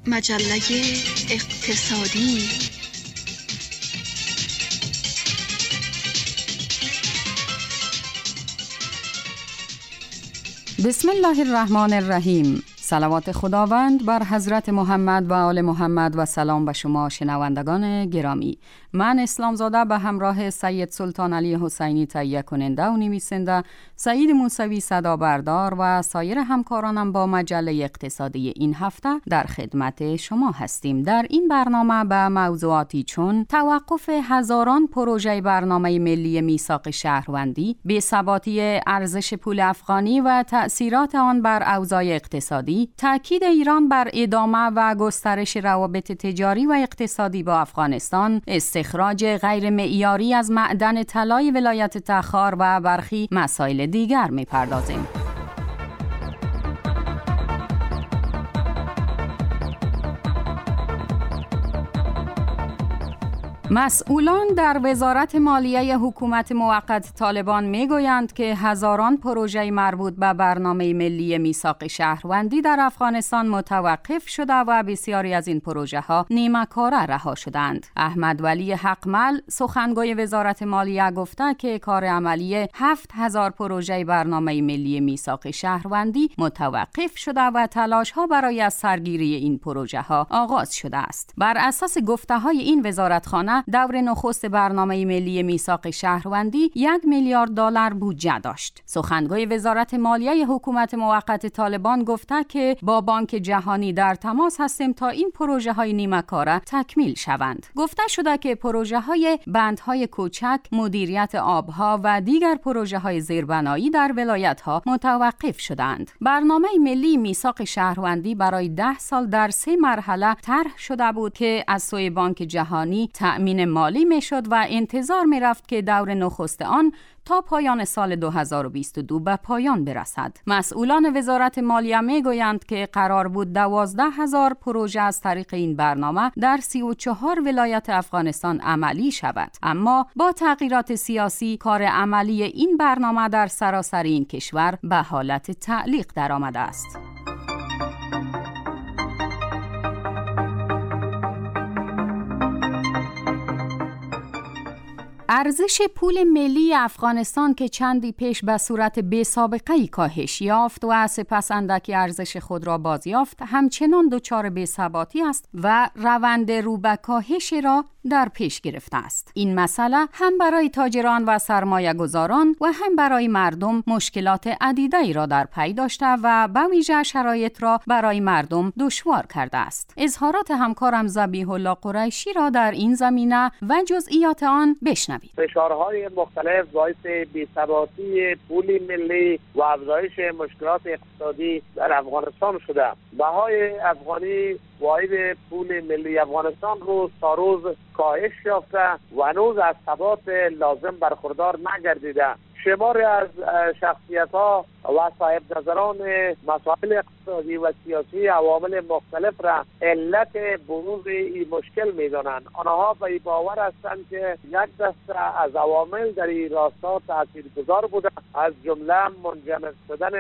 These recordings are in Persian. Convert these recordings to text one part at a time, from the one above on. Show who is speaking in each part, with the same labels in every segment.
Speaker 1: مجله اقتصادی.
Speaker 2: بسم الله الرحمن الرحیم. صلوات خداوند بر حضرت محمد و آل محمد و سلام به شما شنوندگان گرامی. من اسلام زاده به همراه سید سلطان علی حسینی تهیه کننده و نویسنده، سعید موسوی صدا بردار و سایر همکارانم با مجله اقتصادی این هفته در خدمت شما هستیم. در این برنامه به موضوعاتی چون توقف هزاران پروژه برنامه ملی میثاق شهروندی، بی‌ثباتی ارزش پول افغانی و تأثیرات آن بر اوضاع اقتصادی، تأکید ایران بر ادامه و گسترش روابط تجاری و اقتصادی با افغانستان، استخراج غیر معیاری از معدن طلای ولایت تخار و برخی مسائل دیگر می‌پردازیم. مسئولان در وزارت مالیه حکومت موقت طالبان میگویند که هزاران پروژه مربوط به برنامه ملی میثاق شهروندی در افغانستان متوقف شده و بسیاری از این پروژه ها نیمه‌کاره رها شدند. احمد ولی حقمل سخنگوی وزارت مالیه گفته که کار عملی 7000 پروژه برنامه ملی میثاق شهروندی متوقف شده و تلاش ها برای از سرگیری این پروژه ها آغاز شده است. بر اساس گفته های این وزارتخانه، دور نخست برنامه ملی میثاق شهروندی 1 میلیارد دلار بودجه داشت. سخنگوی وزارت مالیه حکومت موقت طالبان گفته که با بانک جهانی در تماس هستیم تا این پروژه های نیمه‌کاره تکمیل شوند. گفته شده که پروژه های بندهای کوچک، مدیریت آبها و دیگر پروژه های زیربنایی در ولایت ها متوقف شدند. برنامه ملی میثاق شهروندی برای 10 سال در 3 مرحله طرح شده بود که از سوی بانک جهانی تأمین مالی میشد و انتظار میرفت که دور نخست آن تا پایان سال 2022 به پایان برسد. مسئولان وزارت مالیه میگویند که قرار بود 12000 پروژه از طریق این برنامه در 34 ولایت افغانستان عملی شود، اما با تغییرات سیاسی کار عملی این برنامه در سراسر این کشور به حالت تعلیق درآمده است. ارزش پول ملی افغانستان که چندی پیش به صورت بی‌سابقه‌ای کاهش یافت و سپس اندکی ارزش خود را بازیافت، همچنان دچار بی‌ثباتی است و روند رو به کاهش را در پیش گرفته است. این مسئله هم برای تاجران و سرمایه گذاران و هم برای مردم مشکلات عدیده‌ای را در پی داشته و به ویژه شرایط را برای مردم دشوار کرده است. اظهارات همکارم ذبیح الله قریشی را در این زمینه و جزئیات آن بشنوید.
Speaker 3: فشارهای مختلف باعث بی‌ثباتی پول ملی و افزایش مشکلات اقتصادی در افغانستان شده. بهای افغانی واحد پول ملی افغانستان روز تا روز کاهش یافته و هنوز از ثبات لازم برخوردار نگردیده. شماری از شخصیت‌ها و صاحب نظران مسائل اقتصادی و سیاسی عوامل مختلف را علت بروز این مشکل می‌دانند. آنها به باور هستند که یک دسته از عوامل در این راستا تاثیرگذار بوده، از جمله منجمد شدن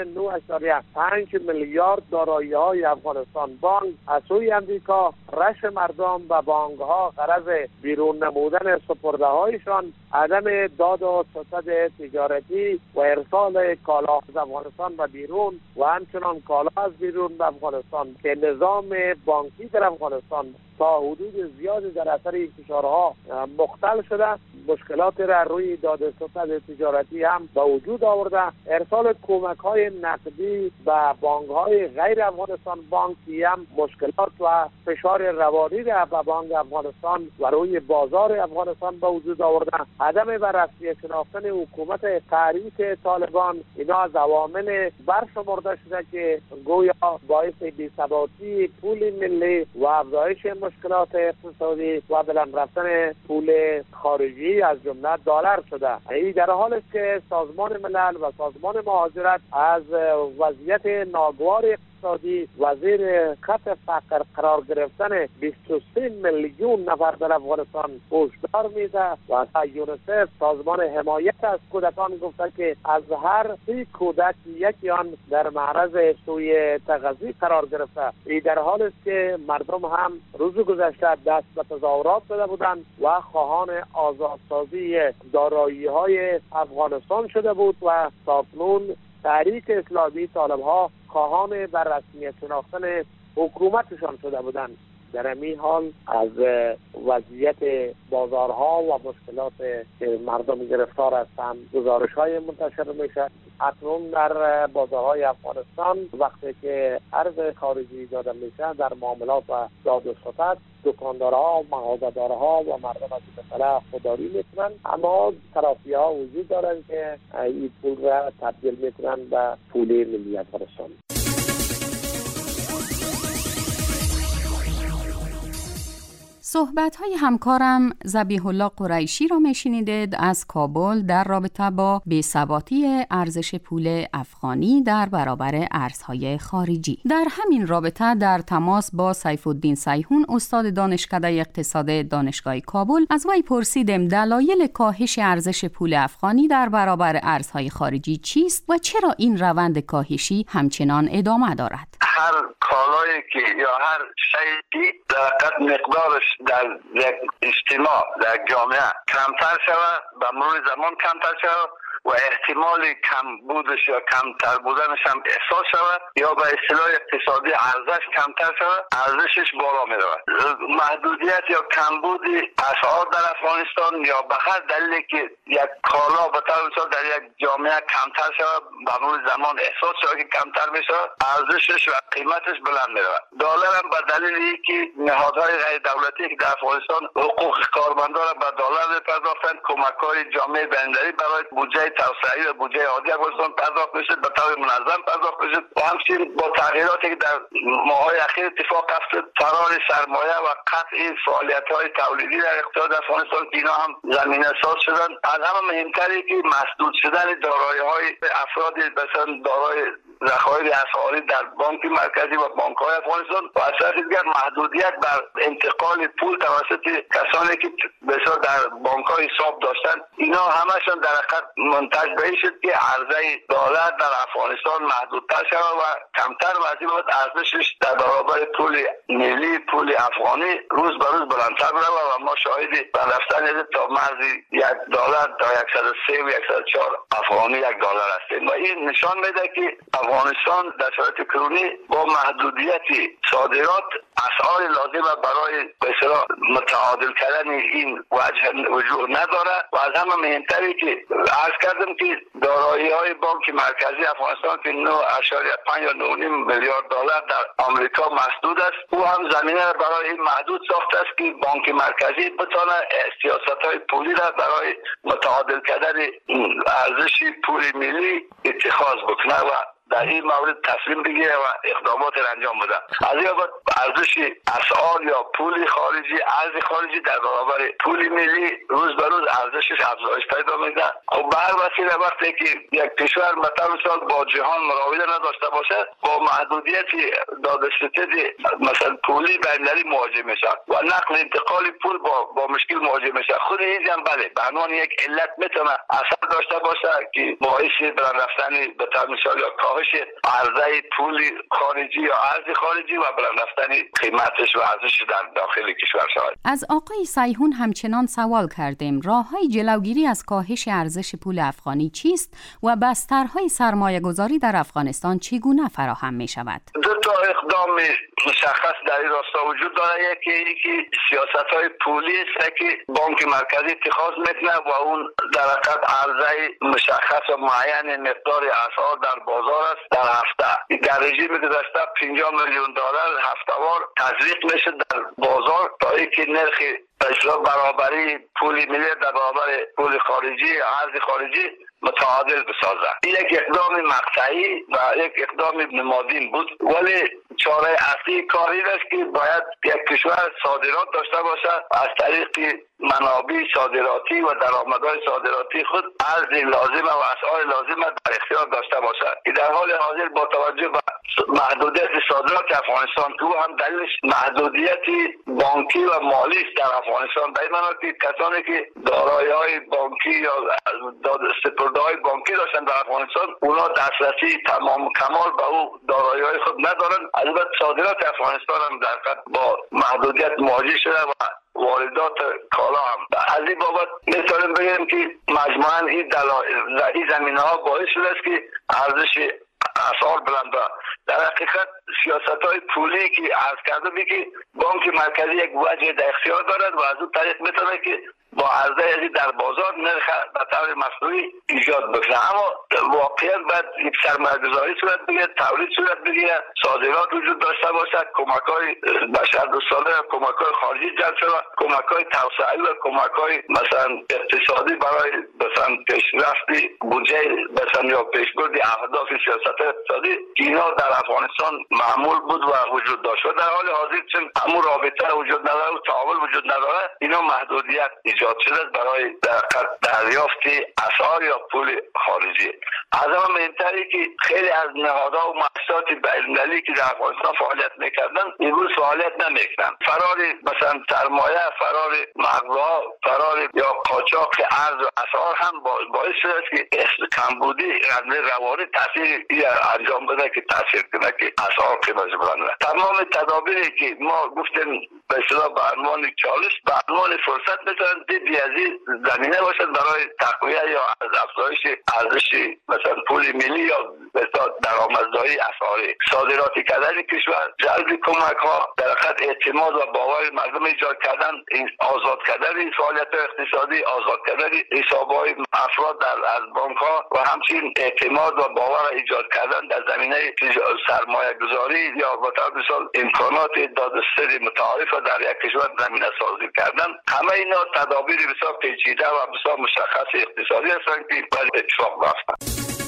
Speaker 3: 9.5 میلیارد دارایی‌های افغانستان بانک از سوی امریکا، رش مردم به بانک‌ها غرض بیرون نمودن سپرده‌هایشان، عدم داد و ستد تجارتی و ارسال کالا از افغانستان به بیرون و همچنان کالا از بیرون به افغانستان که نظام بانکی در افغانستان تا حدود زیادی در اثر این فشارها مختل شده، مشکلات را روی داد ستد تجارتی هم به وجود آورده. ارسال کمک‌های نقدی به بانک‌های غیر افغانستان بانکی هم مشکلات و فشار روانی را به بانک افغانستان و روی بازار افغانستان به وجود آورده. عدم بررسی شناختن حکومت تحریک طالبان، اینا از عوامل برشمرده شده که گویا باعث بی‌ثباتی پول ملی و افزایش مشکلات اقتصادی و بلند رفتن پول خارجی از جمله دلار شده. این در حالی است که سازمان ملل و سازمان مهاجرت از وضعیت ناگوار اقتصادی و زیر خط فقر قرار گرفتن 23 میلیون نفر در افغانستان هشدار میده و یونیسف سازمان حمایت از کودکان گفته که از هر 30 کودک یکی آن در معرض سوء تغذیه قرار گرفته. این در حالی است که مردم هم روز گذشته دست به تظاهرات زده بودند و خواهان آزادسازی دارایی‌های افغانستان شده بود و تاکنون تحریک اسلامی طالب‌ها خواهان بر رسمیت شناختن حکومتشان شده بودند. در این حال از وضعیت بازارها و مشکلات که مردم گرفتار هستند گزارش‌های منتشر میشه. اکنون در بازارهای افغانستان وقتی که ارز خارجی داده میشه در معاملات و داد و ستد دکاندارها و مغازه‌دارها و مردم از این مسئله خودداری میکنن، اما ترافی‌ها وجود دارن که این پول را تبدیل میکنن به پول ملی افغانستان.
Speaker 2: صحبت‌های همکارم ذبیح الله قریشی را میشنیدید از کابل در رابطه با بی‌ثباتی ارزش پول افغانی در برابر ارزهای خارجی. در همین رابطه در تماس با سیف الدین سیحون استاد دانشکده اقتصاد دانشگاه کابل از وی پرسیدم دلایل کاهش ارزش پول افغانی در برابر ارزهای خارجی چیست و چرا این روند کاهشی همچنان ادامه دارد.
Speaker 4: هر کالایی که یا هر شیئی در مقدارش در یک اجتماع در جامعه کمتر شود و مرور زمان کمتر شود و احتمال کم بودش یا کمتر بودنش هم احساس شود یا به اصطلاح اقتصادی ارزش کمتر شود، ارزشش بالا می رود. محدودیت یا کمبود اسعار در افغانستان یا به هر دلیلی که یک کالا به طور مثال در یک جامعه کمتر شود به مرور زمان احساس شود که کمتر می شود، ارزشش و قیمتش بلند می رود. دلار هم به دلیل اینکه نهادهای غیر دولتی که در افغانستان حقوق کارمندان را به دلار می‌پرداختند، کمک‌های جامعه بین‌المللی برای بودجه توسعه‌ای و بودجه عادی افغانستان پرداخت میشه به طور منظم پرداخت میشه و همچنین با تغییراتی که در ماه‌های اخیر اتفاق افتاد، فرار سرمایه و قطع فعالیت‌های تولیدی در اقتصاد افغانستان که اینا هم زمینه ساز شدن. از همه مهمتره که مسدود شدن دارایی‌های افراد مثلا دارای ذخایر اسعاری در بانک مرکزی و بانک‌های افغانستان و از طرف دیگر محدودیت بر انتقال پول توسط کسانی که بسیار در بانک‌ها حساب داشتن، اینا همشون در حقیقت منتج به این شد که عرضه دلار در افغانستان محدودتر شود و کمتر وضعی بود ارزشش در برابر پول ملی پول افغانی روز به روز بلندتر برود و ما شاهد رفتن تا مرز $1 تا 103 و 104 افغانی $1 هستیم و این نشان میده که افغانستان در شرایط کرونی با محدودیت صادرات اسعار لازم برای به اصطلاح متعادل کردن این وجه وجود نداره و از همه مهمتری که عرض کردم که دارایی‌های بانک مرکزی افغانستان که 9.5 یا 9.5 میلیارد دلار در آمریکا مسدود است، او هم زمینه برای این محدود ساخته است که بانک مرکزی بتونه سیاست‌های پولی را برای متعادل کردن ارزش پول ملی اتخاذ بکنه و در این مورد تصمیم بگیره و اقدامات انجام بده. از این بابت ارزش اسعار یا پول خارجی ارز خارجی در برابر پول ملی روز به روز ارزشش افزایش پیدا می‌کنه. خب به هر وسیله وقتی که یک کشور مثلا با جهان مراوده نداشته باشه با محدودیت دادستد مثلا پولی بین‌المللی مواجه میشه و نقل انتقال پول با مشکل مواجه میشه. خود این هم بله به عنوان یک علت میتونه اثر داشته باشه که باعث بلند رفتن به طور مثال یا عرضه پول خارجی یا ارز خارجی و بلند رفتن قیمتش و ارزشش در داخل کشور شود.
Speaker 2: از آقای سیحون همچنان سوال کردیم راههای جلوگیری از کاهش ارزش پول افغانی چیست و بسترهای سرمایه گذاری در افغانستان چگونه فراهم می شود؟
Speaker 4: دو تا اقدام مشخص در این راستا وجود داره. یکی سیاست‌های پولی است که بانک مرکزی اتخاذ میکنه و اون در حقیقت عرضه مشخص و معین مقدار اسعار در بازار است در هفته. در رژیم گذشته 50 میلیون دلار هفته‌وار تزریق میشه در بازار تا اینکه نرخ اصلاح برابری پول ملی در برابر پول خارجی ارز خارجی متعادل بسازه. این یک اقدام مقطعی و یک اقدام نمادین بود، ولی چاره اصلی کاری است که باید یک کشور صادرات داشته باشه از طریق منابع صادراتی و درآمدهای صادراتی خود ارز لازم و اسعار لازم در اختیار داشته باشد. در حال حاضر با توجه به محدودیت صادرات افغانستان که هم دلیلش محدودیت بانکی و مالی است در افغانستان، به این معنی که کسانی که دارایی‌های بانکی یا سپرده‌های بانکی داشتن در افغانستان اونا دسترسی تمام کمال به او دارایی‌های خود ندارن. البته صادرات افغانستان هم در حقیقت با محدودیت مواجه شده و واردات کالا هم از این بابت میتونیم بگیم که مجموعاً این زمینه‌ها باعث شده است که ارزش اسعار بلند. در حقیقت سیاست‌های پولی که عرض کردم که بانک مرکزی یک وجه در اختیار دارد و از اون طریق میتونه که با عرضه ازی در بازار نرخ به طور مصنوعی ایجاد بکنه. اما واقعا باید یک سرمایه‌گذاری صورت بگیره، تولید صورت بگیره، صادرات وجود داشته باشد، کمک‌های بشردوستانه، کمک‌های خارجی جلب شود، کمک‌های توسعه‌ای و کمک‌های مثلا اقتصادی برای مثلا پیشرفت بودجه مثلا یا پیشبرد اهداف سیاست اقتصادی اینا در افغانستان معمول بود و وجود داشت. در حال حاضر چون امور رابطه وجود نداره و تعامل وجود نداره، اینا محدودیت ایجاد شده برای دریافت اسعار یا پول خارجی. از همه مهمتری که خیلی از نهادها و مؤسسات بین‌المللی که در افغانستان فعالیت میکردن امروز فعالیت نمیکنن. فرار مثلا سرمایه، فرار مغزها، فرار یا قاچاق ارز و اسعار هم باعث شده است که کمبودی روانی تاثیر انجام بده که تاثیر کنه که اسعار قیمت بلند. تمام تدابیری که ما گفتیم به اصطلاح به عنوان چالش به عنوان فرصت میتونن دیدی از این زمینه باشد برای تقویت یا افزایش ارزش مثلا پول ملی یا درآمدزایی اسعار صادراتی کردن کشور، جلب کمک ها، در حقیقت اعتماد و باور مردم ایجاد کردن، آزاد کردن این فعالیت اقتصادی، آزاد کردن حساب‌های افراد از بانک ها و همچنین اعتماد و باور ایجاد کردن در زمینه سرمایه گذاری یا به طور مثال امکانات دادرسی متعارف در یک کشور زمینه سازی کردن. همه اینا تدابیر بسیار پیچیده و بسیار مشخص اقتصادی هستند که باید اتفاق بیفتند.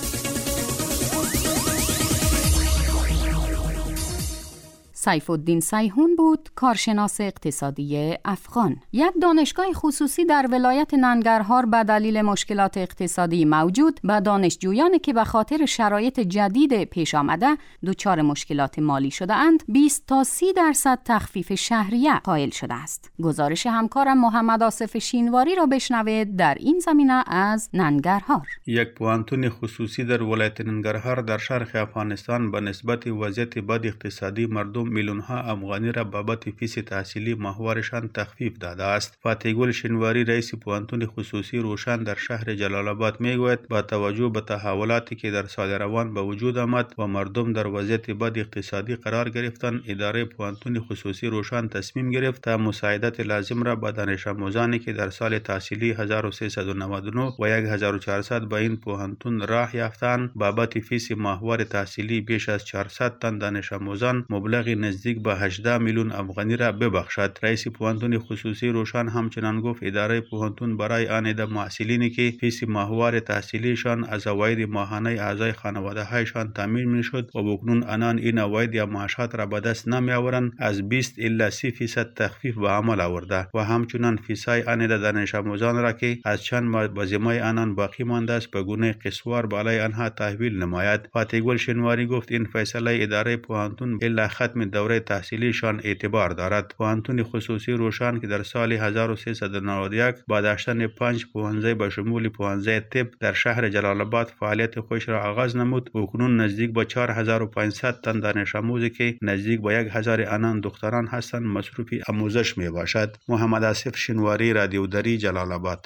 Speaker 2: سیف‌الدین سیحون بود، کارشناس اقتصادی افغان. یک دانشگاه خصوصی در ولایت ننگرهار به دلیل مشکلات اقتصادی موجود به دانشجویانی که به خاطر شرایط جدید پیش آمده دچار مشکلات مالی شده اند 20 تا 30% تخفیف شهریه قائل شده است. گزارش همکارم محمد آصف شینواری را بشنوید در این زمینه از ننگرهار.
Speaker 5: یک پوهنتون خصوصی در ولایت ننگرهار در شرق افغانستان به نسبت وضعیت بد اقتصادی مردم میلیون‌ها افغانی را بابت فیس تحصیلی ماهوارشان تخفیف داده است. فاتح گل شینواری رئیس پوهنتون خصوصی روشن در شهر جلال آباد میگوید با توجه به تحولاتی که در سال روان به وجود آمد و مردم در وضعیت بد اقتصادی قرار گرفتند، اداره پوهنتون خصوصی روشن تصمیم گرفت تا مساعدت لازم را به دانش آموزانی که در سال تحصیلی 1399 و 1400 به این پوهنتون راه یافتند بابت فیس ماهوار تحصیلی بیش از 400 تن دانش آموزان مبلغ نزدیک به 18 میلیون افغانی را ببخشد. رئیس پوهنتون خصوصی روشن همچنان گفت اداره پوهنتون برای آن عده محصلینی که فیس ماهوار تحصیلیشان از عواید ماهانه اعضای خانواده هایشان تامین میشد و بکنون آنان این عواید یا معاشات را به دست نمی آورند از 20 الی 30% تخفیف به عمل آورده و همچنان فیسای آن عده دانش آموزان را که از چند ماه به ذمه آنان باقی مانده است به گونه قسطوار بالای آنها تحویل نماید. فاتح گل شینواری گفت این فیصله اداره پوهنتون الی ختم دوره تحصیلیشان اعتبار دارد. پوهنتون خصوصی روشن که در سال 1391 با داشتن 5 پوهنځی به شمول پوهنځی طب در شهر جلال آباد فعالیت خودش را آغاز نمود و اکنون نزدیک به 4500 تن دانش آموزی که نزدیک به 1000 آنان دختران هستند مصروف آموزش می باشد. محمد آصف شینواری، رادیو دری، جلال آباد.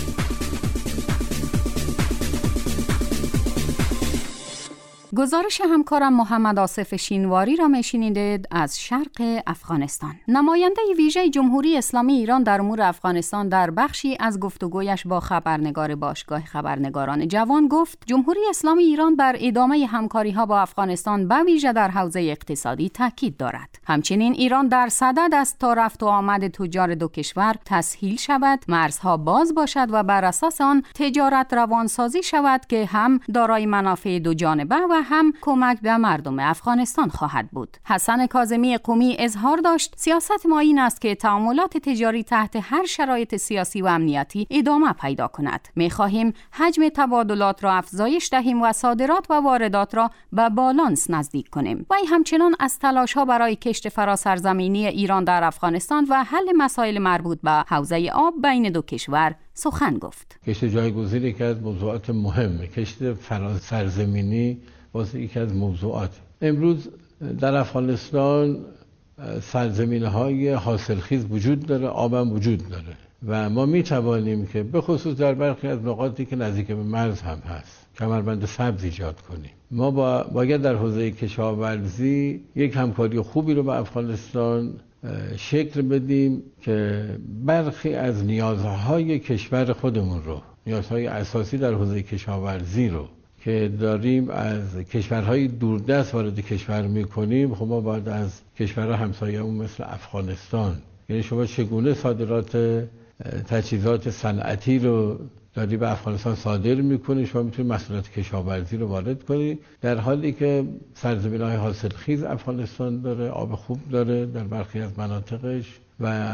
Speaker 2: گزارش همکارم محمد آصف شینواری را میشنیدید از شرق افغانستان. نماینده ویژه جمهوری اسلامی ایران در امور افغانستان در بخشی از گفتگویش با خبرنگار باشگاه خبرنگاران جوان گفت جمهوری اسلامی ایران بر ادامه همکاری‌ها با افغانستان به ویژه در حوزه اقتصادی تاکید دارد. همچنین ایران در صدد است تا رفت و آمد تجار دو کشور تسهیل شود، مرزها باز باشد و بر اساس آن تجارت روانسازی شود که هم دارای منافع دو جانبه و هم کمک به مردم افغانستان خواهد بود. حسن کاظمی قمی اظهار داشت سیاست ما این است که تعاملات تجاری تحت هر شرایط سیاسی و امنیتی ادامه پیدا کند. می‌خواهیم حجم تبادلات را افزایش دهیم و صادرات و واردات را به بالانس نزدیک کنیم. و همچنین از تلاش‌ها برای کشت فراسرزمینی ایران در افغانستان و حل مسائل مربوط به حوزه آب بین دو کشور سخن گفت.
Speaker 6: کشت جایگزین یکی از موضوعات مهمه. کشت فراسرزمینی واسه یکی از موضوعات. امروز در افغانستان سرزمین‌های حاصلخیز وجود داره، آب هم وجود داره و ما می‌توانیم که به خصوص در برخی از نقاطی که نزدیک به مرز هم هست کمربند سبز ایجاد کنیم. ما باید در حوزه کشاورزی یک همکاری خوبی رو با افغانستان شکل بدیم که برخی از نیازهای کشور خودمون رو، نیازهای اساسی در حوزه کشاورزی رو که داریم از کشورهای دوردست وارد کشور میکنیم، خب ما باید از کشورها همسایه‌مون مثل افغانستان، یعنی شما چگونه صادرات تجهیزات صنعتی رو داری به افغانستان صادر میکنی، شما میتونی محصولات کشاورزی رو وارد کنی، در حالی که سرزمین‌های حاصلخیز افغانستان داره، آب خوب داره در برخی از مناطقش و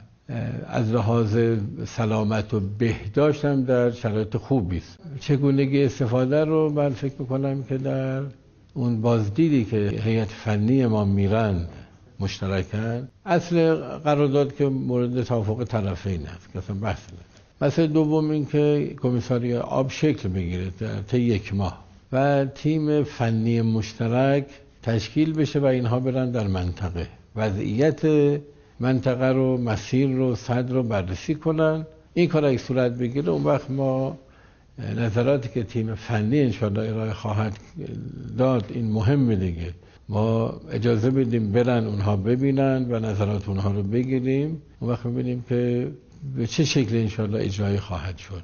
Speaker 6: از لحاظ سلامت و بهداشت هم در شرایط خوبی است. چگونگی استفاده رو من فکر میکنم که در اون بازدیدی که هیئت فنی ما میرن مشترکاً، اصل قرارداد که مورد توافق طرفین است که اصلا بحث نداره. مسئله دوم این که کمیساری آب شکل بگیره در طی یک ماه و تیم فنی مشترک تشکیل بشه و اینها برن در منطقه وضعیت منطقه رو، مسیر رو، سد رو بررسی کنن. این کار اگه صورت بگیره اون وقت ما نظراتی که تیم فنی انشاءالله ارائه خواهد داد، این مهمه دیگه، ما اجازه بدیم برن اونها ببینن و نظرات اونها رو بگیریم، اون وقت ببینیم که به چه شکل انشاءالله اجرایی خواهد شد.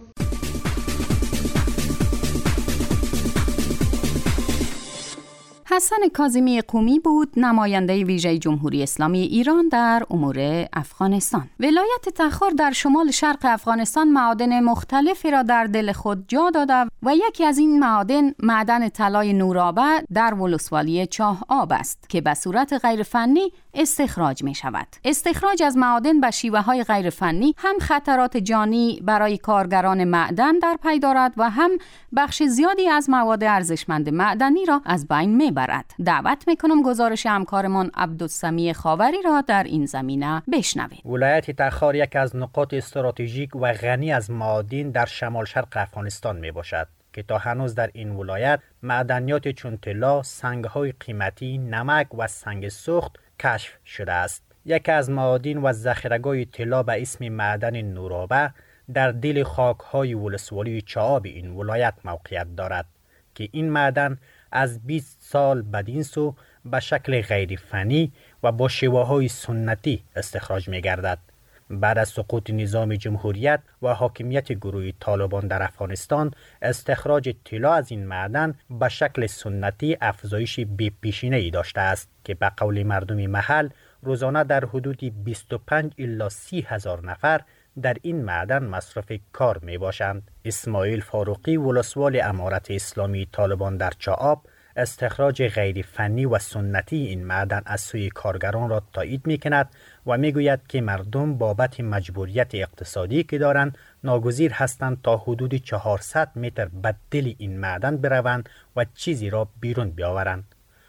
Speaker 2: حسن کاظمی قمی بود، نماینده ویژه جمهوری اسلامی ایران در امور افغانستان. ولایت تخار در شمال شرق افغانستان معادن مختلفی را در دل خود جا داده و یکی از این معدن طلای نورابه در ولسوالی چاه آب است که به صورت غیر فنی استخراج می شود. استخراج از معادن به شیوه های غیر فنی هم خطرات جانی برای کارگران معدن در پی دارد و هم بخش زیادی از مواد ارزشمند معدنی را از بین می برد. دعوت میکنم گزارش همکارمان عبدالسمیع خاوری را در این زمینه بشنوید.
Speaker 7: ولایت تخار یک از نقاط استراتژیک و غنی از معادن در شمال شرق افغانستان می باشد که تا هنوز در این ولایت معدنیات چون طلا، سنگ‌های قیمتی، نمک و سنگ سوخت کشف شده است. یکی از معادن و ذخیره‌گاه طلا به اسم معدن نورابه در دل خاک‌های ولسوالی چاه آب این ولایت موقعیت دارد که این معدن از 20 سال بدین سو به شکل غیر فنی و با شیوه‌های سنتی استخراج می‌گردد. بعد از سقوط نظام جمهوریت و حاکمیت گروه طالبان در افغانستان، استخراج طلا از این معدن به شکل سنتی افزایش بی‌پیشینه‌ای داشته است که به قول مردم محل روزانه در حدود 25 الی 30 هزار نفر در این معدن مصرف کار می باشند. اسماعیل فاروقی، ولسوال امارت اسلامی طالبان در چاه آب، استخراج غیر فنی و سنتی این معدن از سوی کارگران را تایید می کند و می گوید که مردم بابت مجبوریت اقتصادی که دارند ناگزیر هستند تا حدود 400 متر به دل این معدن بروند و چیزی را بیرون بیاورند.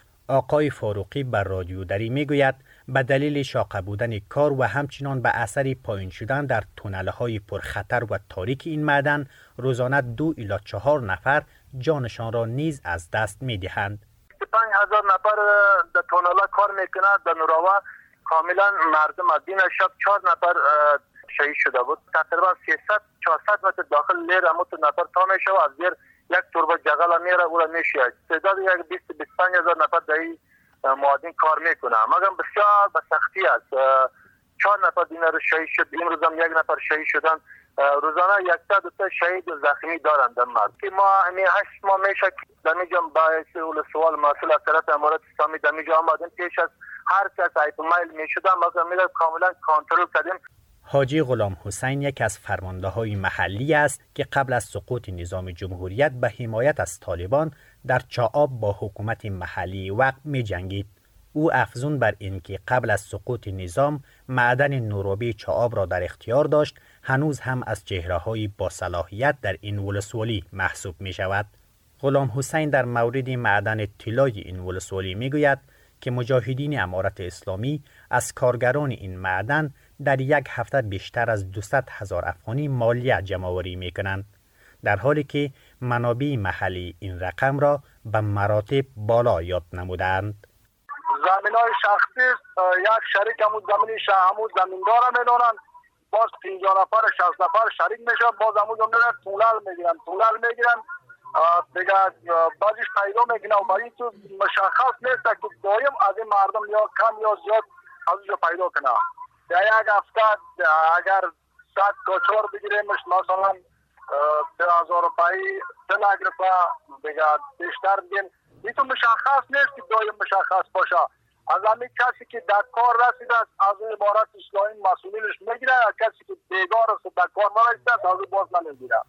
Speaker 7: آقای فاروقی بر رادیو دری می گوید به دلیل شاق بودن کار و همچنان به اثر پایین شدن در تونل‌های پرخطر و تاریک این معدن روزانه 2 الی 4 نفر جانشان را نیز از دست می‌دهند.
Speaker 3: 5000 نفر در تونل‌ها کار می‌کنند. در نوراوا کاملا مردم از دین شب 4 نفر شهید شده بود. تقریبا 300 400 متر داخل لیر اموت نفر تا میشه و از زیر یک توربه جغل میره او را میشه. تعداد یک 20 25000 نفر در این معادن کار میکنه، مگر بسیار به سختی است. 4 نفر دیگر شهید شد، امروز هم 1 نفر شهید شدن. روزانه 100 تا شهید و زخمی دارند در مرد که ما همین 8 ماه میشه در اینجا باعث سوال مسئول از طرف امارت اسلامی در اینجا آمدن. پیش از هر کس ایپ میل میشدن مگر میگه کاملا کنترل کردیم.
Speaker 7: حاجی غلام حسین یک از فرمانده‌های محلی است که قبل از سقوط نظام جمهوریت به حمایت از طالبان در چااب با حکومت محلی وقت می جنگید. او افزون بر این که قبل از سقوط نظام معدن نورابی چااب را در اختیار داشت، هنوز هم از چهره‌های با صلاحیت در این ولسوالی محسوب می شود. غلام حسین در مورد معدن طلای این ولسوالی می گوید که مجاهدین امارت اسلامی از کارگران این معدن در یک هفته بیشتر از 200,000 افغانی مالیه جمع‌آوری می‌کنند، در حالی که منابع محلی این رقم را به مراتب بالا یاد نمودند.
Speaker 3: زمین‌های شخصی یک شریک همون زمیندار میدونن، باز 50 نفر 60 نفر شریک میشه، باز همون میرن طولال میگیرن دیگه بعضیش پیدا میکنه و برای تو مشخص نیست که دایم از این مردم یا کم یا زیاد از اونجا پیدا کنه. در یک هفته اگر 100 کچور بگیریمش مثلا 1000 روپایی 3 لک روپا دیگه بیشتر بگیم، این تو مشخص نیست که دایم مشخص باشه. از همین کسی که در کار رسیده است از این امارت اسلامی مسئولیتش میگیره، کسی که بیگار است در کار نرسیده است از این باز نمیگیره.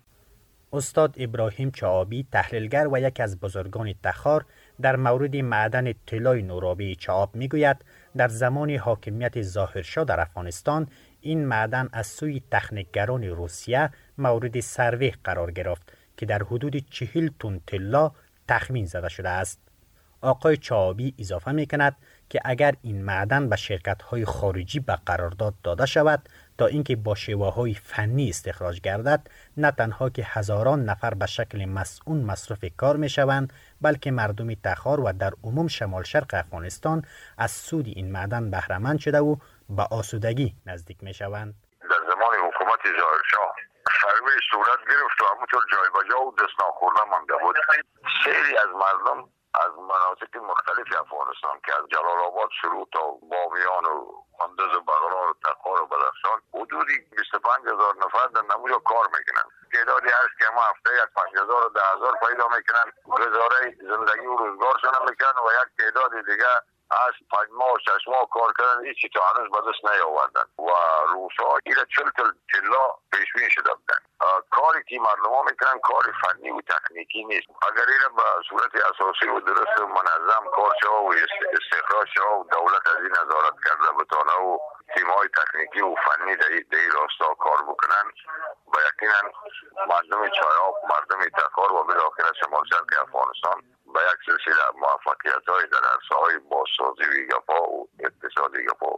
Speaker 7: استاد ابراهیم چاابی، تحلیلگر و یک از بزرگان تخار، در مورد معدن طلای نورابی چااب میگوید در زمان حاکمیت ظاهرشاه در افغانستان این معدن از سوی تخنیکگران روسیه مورد سروه قرار گرفت که در حدود 40 تن طلا تخمین زده شده است. آقای چاابی اضافه میکند که اگر این معدن به شرکت‌های خارجی به قرارداد داده شود تا اینکه با شیوه‌های فنی استخراج گردد، نه تنها که هزاران نفر به شکل مسئول مصرف کار میشوند، بلکه مردم تخار و در عموم شمال شرق افغانستان از سود این معدن بهره مند شده و به آسودگی نزدیک میشوند.
Speaker 4: در زمان حکومت ظاهرشاه سروه صورت گرفت و همونطور جای به جا و دست ناخورده مانده بود. سری از مردم از مناطق مختلف افغانستان که از جلال آباد شروع تا بامیان و اندوز و بغلان و تخار و بدخشان حدودی 25,000 نفر در نموجا کار میکنن. تعدادی هست که ما هفته 50,000 و 10,000 پیدا میکنن، گزاره زندگی و روزگارشون میکنن و یک تعداد دیگه از 5 ماه 6 ماه کار کردن هیچی تا هنوز به دست نیاوردن و روسا ایره 40 طلا پیش بینی شده بودن. کاری که مردم ها میکنن کار فنی و تکنیکی نیست. اگر ایره به صورت اساسی و درست و منظم کار شد و استخراج شد و دولت از این نظارت کرده بتانه و تیم‌های تکنیکی و فنی در این راستا کار بکنن، با یقینا مردم چایاب، مردم تخار و بالاخره شمال شرق افغانستان با یک سلسله موفقیت‌های در عرصه‌های بازسازی و ایگاپا و اقتصادی ایگاپا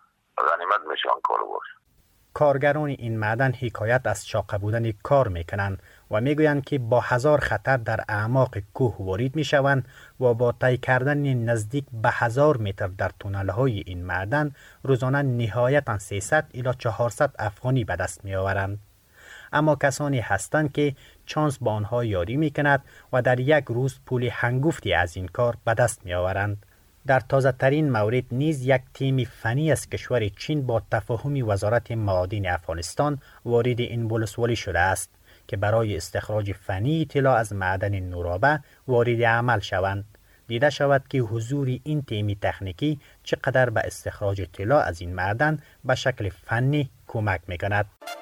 Speaker 4: غنیمت میشن کارو باشه.
Speaker 7: کارگران این معدن حکایت از شاق بودن کار میکنند و میگویند که با هزار خطر در اعماق کوه وارد میشوند و با طی کردن نزدیک به 1000 متر در تونل‌های این معدن روزانه نهایتاً 300 الی 400 افغانی به دست میآورند. اما کسانی هستند که چانس با آنها یاری میکند و در یک روز پول هنگفتی از این کار به دست میآورند. در تازه ترین مورد نیز یک تیم فنی از کشور چین با تفاهم وزارت معادن افغانستان وارد این ولسوالی شده است که برای استخراج فنی طلا از معدن نورابه وارد عمل شوند. دیده شود که حضور این تیم تکنیکی چقدر به استخراج طلا از این معدن به شکل فنی کمک میکند.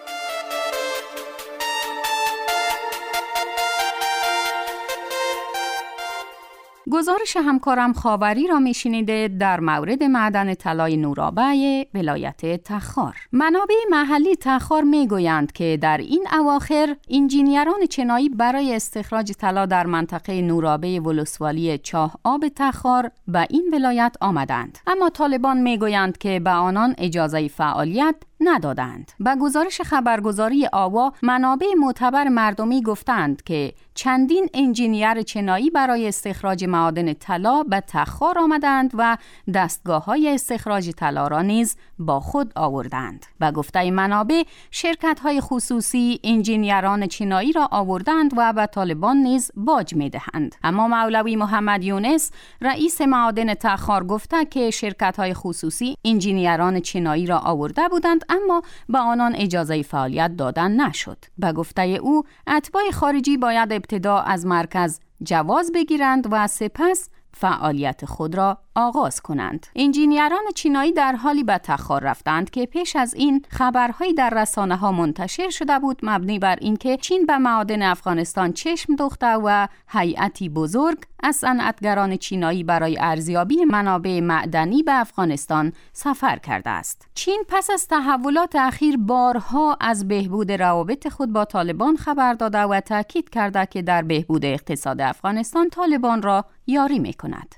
Speaker 2: گزارش همکارم خاوری را میشنیده در مورد معدن طلای نورابه ولایت تخار. منابع محلی تخار میگویند که در این اواخر انجینیران چینایی برای استخراج طلا در منطقه نورابه ولسوالی چاه آب تخار به این ولایت آمدند، اما طالبان میگویند که به آنان اجازه فعالیت ندادند. به گزارش خبرگزاری آوا، منابع معتبر مردمی گفتند که چندین انجینیر چینایی برای استخراج معادن طلا به تخار آمدند و دستگاه‌های استخراج طلا را نیز با خود آوردند. به گفته منابع، شرکت‌های خصوصی انجینیران چینایی را آوردند و به طالبان نیز باج می‌دهند. اما مولوی محمد یونس، رئیس معادن تخار، گفته که شرکت‌های خصوصی انجینیران چینایی را آورده بودند اما به آنان اجازه فعالیت دادن نشد. به گفته او، اتباع خارجی باید ابتدا از مرکز جواز بگیرند و سپس فعالیت خود را آغاز کنند. انجینیران چینایی در حالی به تخار رفتند که پیش از این خبرهایی در رسانه‌ها منتشر شده بود مبنی بر اینکه چین به معادن افغانستان چشم دوخته و هیئتی بزرگ از صنعتگران چینایی برای ارزیابی منابع معدنی به افغانستان سفر کرده است. چین پس از تحولات اخیر بارها از بهبود روابط خود با طالبان خبر داده و تاکید کرده که در بهبود اقتصاد افغانستان طالبان را یاری می‌کند.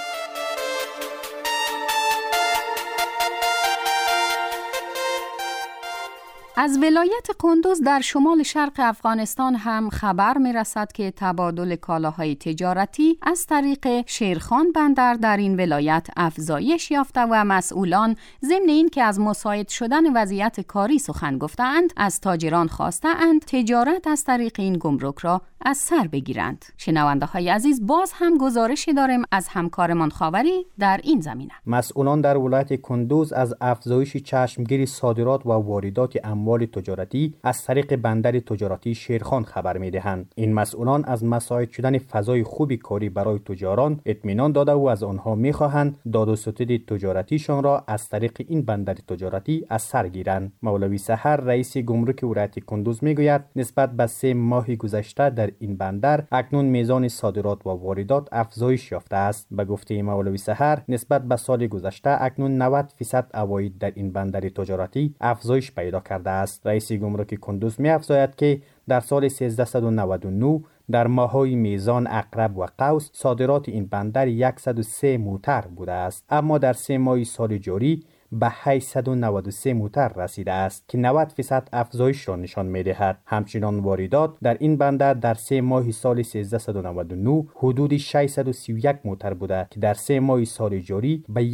Speaker 2: از ولایت قندوز در شمال شرق افغانستان هم خبر می رسد که تبادل کالاهای تجارتی از طریق شیرخان بندر در این ولایت افزایش یافته و مسئولان ضمن این که از مساعد شدن وضعیت کاری سخن گفتند، از تاجران خواستند تجارت از طریق این گمرک را از سر بگیرند. شنونده های عزیز، باز هم گزارشی داریم از همکارمان خاوری در این زمینه.
Speaker 7: مسئولان در ولایت کندوز از افزایش چشمگیر صادرات و واردات اموال تجارتی از طریق بندر تجارتی شیرخان خبر می‌دهند. این مسئولان از مساعد شدن فضای خوبی کاری برای تجاران اطمینان داده و از آنها می‌خواهند داد و ستد تجارتیشان را از طریق این بندر تجارتی از سر گیرند. مولوی سحر رئیس گمرک ولایت کندوز می‌گوید نسبت به 3 ماه گذشته در این بندر اکنون میزان صادرات و واردات افزایش یافته است. به گفته مولوی سحر نسبت به سال گذشته اکنون 90% عواید در این بندر تجارتی افزایش پیدا کرده است. رئیس گمرک کندوز می‌افزاید که در سال 1399 در ماه‌های میزان، عقرب و قوس صادرات این بندر 103 موتر بوده است، اما در 3 ماه سال جاری به 893 موتر رسیده است که 90% افزایش را نشان می‌دهد. همچنین واردات در این بندر در 3 ماه سال 1399 حدود 631 موتر بوده که در 3 ماه سال جاری به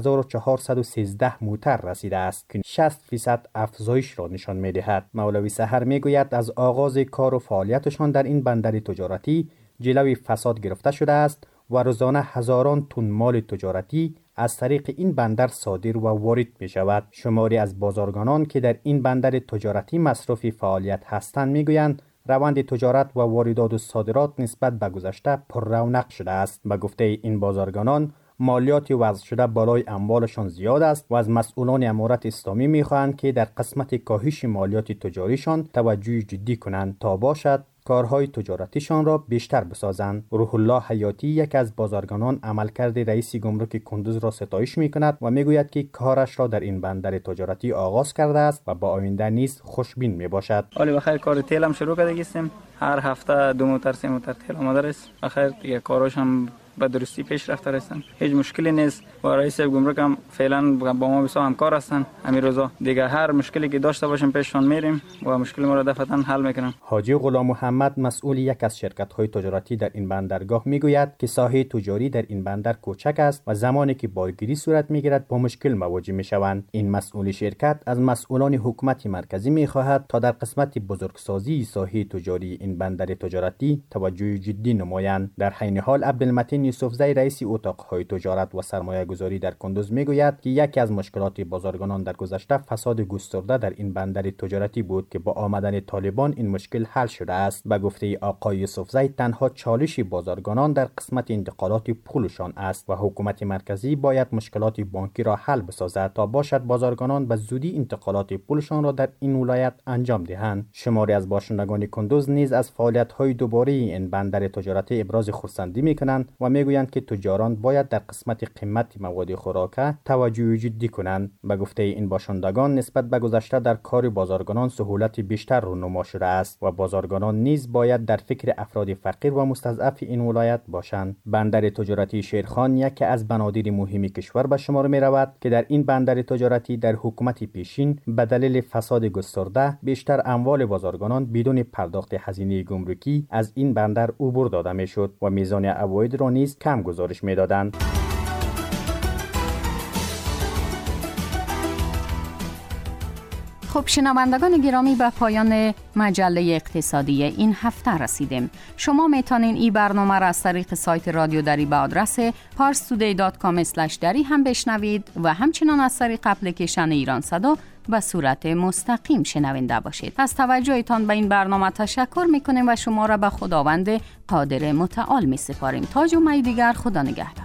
Speaker 7: 1413 موتر رسیده است که 60% افزایش را نشان می‌دهد. مولوی سحر می‌گوید از آغاز کار و فعالیتشان در این بندر تجارتی جلوی فساد گرفته شده است و روزانه هزاران تن مال تجارتی از طریق این بندر صادر و وارد می شود. شماری از بازرگانان که در این بندر تجارتی مصرف فعالیت هستند می گویند روند تجارت و واردات و صادرات نسبت به گذشته پر رونق شده است. به گفته این بازرگانان مالیات وضع شده بالای اموالشان زیاد است و از مسئولان امارت اسلامی می خواهند که در قسمت کاهش مالیات تجاریشان توجه جدی کنند تا باشد کارهای تجارتیشان را بیشتر بسازند. روح الله حیاتی یک از بازرگانان عملکرد رئیس گمرک کندوز را ستایش می‌کند و می‌گوید که کارش را در این بندر تجارتی آغاز کرده است و با آینده نیز خوشبین میباشد.
Speaker 8: حالی بخیر کار تیل هم شروع کرده هستیم. هر هفته 2 موتر 3 موتر تیل آماده است. بخیر دیگه کاراش هم به درستی پیش رفته هستند. هیچ مشکلی نیست و رئیس گمرک هم فعلا با ما بسیار همکار هستند. همین روزا دیگه هر مشکلی که داشته باشیم پیششان میریم و مشکل ما را دفعتاً حل میکنن.
Speaker 7: حاجی غلام محمد مسئول یک از شرکت‌های تجارتی در این بندرگاه میگوید که ساحه تجاری در این بندر کوچک است و زمانی که بارگیری صورت میگیرد با مشکل مواجه میشوند. این مسئول شرکت از مسئولان حکومت مرکزی میخواهد تا در قسمت بزرگسازی ساحه تجاری این بندر تجارتی توجه جدی نمایند. در حین حال عبدالمتین یوسفزی رئیس اتاق‌های تجارت و سرمایه‌گذاری در کندوز میگوید که یکی از مشکلات بازرگانان در گذشته فساد گسترده در این بندر تجارتی بود که با آمدن طالبان این مشکل حل شده است. به گفته آقای یوسفزی تنها چالش بازرگانان در قسمت انتقالات پولشان است و حکومت مرکزی باید مشکلات بانکی را حل بسازد تا باشد بازرگانان به زودی انتقالات پولشان را در این ولایت انجام دهند. شماری از باشندگان کندوز نیز از فعالیت‌های دوباره این بندر تجارتی ابراز خرسندی می‌کنند و میگویند که تجاران باید در قسمت قیمت مواد خوراکه توجه جدی کنند. به گفته این باشندگان نسبت به گذشته در کار بازرگانان سهولت بیشتر رونما شده است و بازرگانان نیز باید در فکر افراد فقیر و مستضعف این ولایت باشند. بندر تجارتی شیرخان یکی از بنادر مهم کشور به شمار می رود که در این بندر تجارتی در حکومت پیشین به دلیل فساد گسترده بیشتر اموال بازرگانان بدون پرداخت هزینه گمرکی از این بندر عبور داده می شد و میزان عواید را نیز کم گزارش می دادند.
Speaker 2: خب شنوندگان گرامی، به پایان مجله اقتصادی این هفته رسیدیم. شما میتونین این برنامه را از طریق سایت رادیو دری به آدرس parstoday.com/dari هم بشنوید و همچنان از طریق اپلیکیشن ایران صدا به صورت مستقیم شنونده باشید. از توجهتان به این برنامه تشکر میکنیم و شما را به خداوند قادر متعال میسپاریم. تا جمعه دیگر، خدا نگهدار.